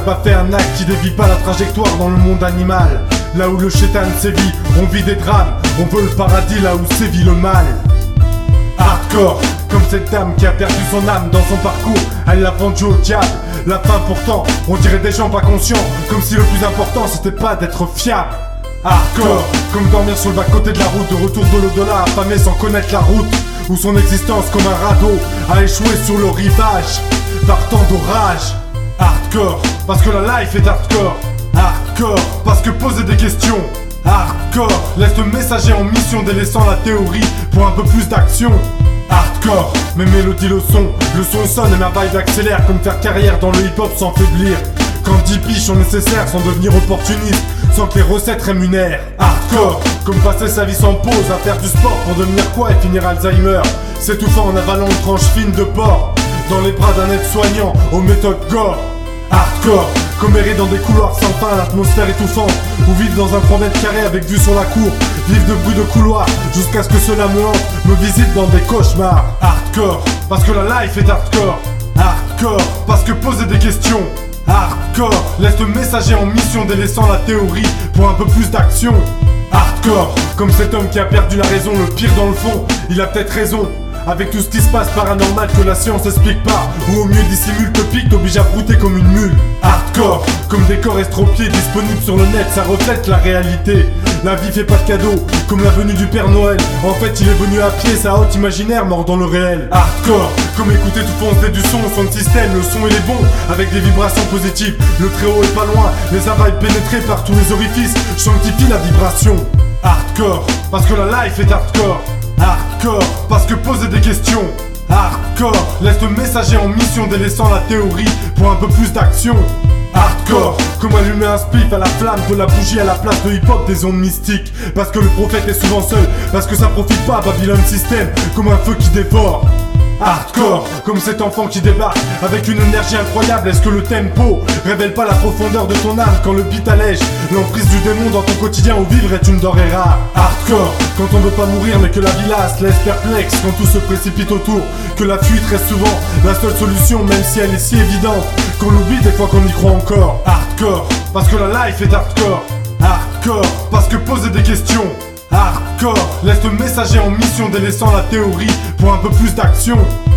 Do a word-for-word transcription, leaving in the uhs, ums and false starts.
pas fait un acte qui dévie pas la trajectoire dans le monde animal. Là où le chétan sévit, on vit des drames. On veut le paradis là où sévit le mal. Hardcore, comme cette dame qui a perdu son âme dans son parcours. Elle l'a vendue au diable. La fin pourtant, on dirait des gens pas conscients. Comme si le plus important c'était pas d'être fiable. Hardcore, comme dormir sur le bas-côté de la route. De retour de l'au-delà, affamé sans connaître la route. Où son existence comme un radeau a échoué sur le rivage par tant d'orage. Hardcore, parce que la life est hardcore. Hardcore, parce que poser des questions. Hardcore, laisse le messager en mission délaissant la théorie pour un peu plus d'action. Hardcore, mes mélodies le son, le son sonne et ma vibe accélère. Comme faire carrière dans le hip-hop sans faiblir. Quand dix piges sont nécessaires sans devenir opportuniste, sans que les recettes rémunèrent. Hardcore, comme passer sa vie sans pause à faire du sport pour devenir quoi et finir Alzheimer, s'étouffant en avalant une tranche fine de porc dans les bras d'un aide-soignant aux méthodes gore. Hardcore, comme errer dans des couloirs sans fin, l'atmosphère étouffante, ou vivre dans un trois mètres carrés avec vue sur la cour, vivre de bruit de couloir, jusqu'à ce que cela me hante, me visite dans des cauchemars. Hardcore, parce que la life est hardcore. Hardcore, parce que poser des questions. Hardcore, laisse le messager en mission délaissant la théorie pour un peu plus d'action. Hardcore, comme cet homme qui a perdu la raison, le pire dans le fond, il a peut-être raison. Avec tout ce qui se passe paranormal que la science explique pas, ou au mieux dissimule, te pique, t'oblige à brouter comme une mule. Hardcore, comme des corps estropiés disponibles sur le net, ça reflète la réalité. La vie fait pas de cadeaux, comme la venue du Père Noël. En fait il est venu à pied, sa haute imaginaire mort dans le réel. Hardcore, comme écouter tout foncer du son, son système, le son il est bon, avec des vibrations positives. Le très haut est pas loin, les oreilles pénétrées par tous les orifices, sanctifie la vibration. Hardcore, parce que la life est hardcore. Hardcore, parce que poser des questions. Hardcore, laisse le messager en mission délaissant la théorie pour un peu plus d'action. Hardcore, comme allumer un spliff à la flamme de la bougie à la place de hip-hop des ondes mystiques. Parce que le prophète est souvent seul, parce que ça profite pas à Babylon System comme un feu qui dévore. Hardcore, comme cet enfant qui débarque avec une énergie incroyable. Est-ce que le tempo révèle pas la profondeur de ton âme quand le beat allège l'emprise du démon dans ton quotidien où vivre est une denrée rare. Hardcore, quand on veut pas mourir mais que la vie lasse, laisse perplexe quand tout se précipite autour, que la fuite reste souvent la seule solution même si elle est si évidente qu'on l'oublie des fois qu'on y croit encore. Hardcore, parce que la life est hardcore. Hardcore, parce que poser des questions. Hardcore, laisse le messager en mission délaissant la théorie pour un peu plus d'action.